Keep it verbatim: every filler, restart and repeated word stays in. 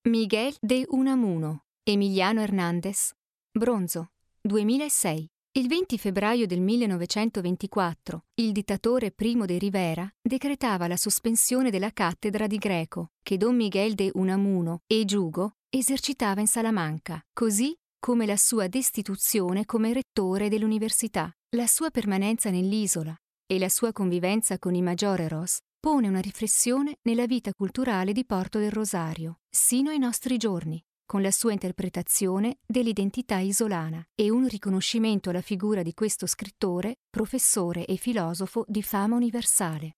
Miguel de Unamuno, Emiliano Hernández, bronzo, duemilasei. Il venti febbraio del millenovecentoventiquattro, il dittatore Primo de Rivera decretava la sospensione della cattedra di greco che Don Miguel de Unamuno e Giugo esercitava in Salamanca, così come la sua destituzione come rettore dell'università. La sua permanenza nell'isola e la sua convivenza con i majoreros pone una riflessione nella vita culturale di Porto del Rosario, sino ai nostri giorni, con la sua interpretazione dell'identità isolana e un riconoscimento alla figura di questo scrittore, professore e filosofo di fama universale.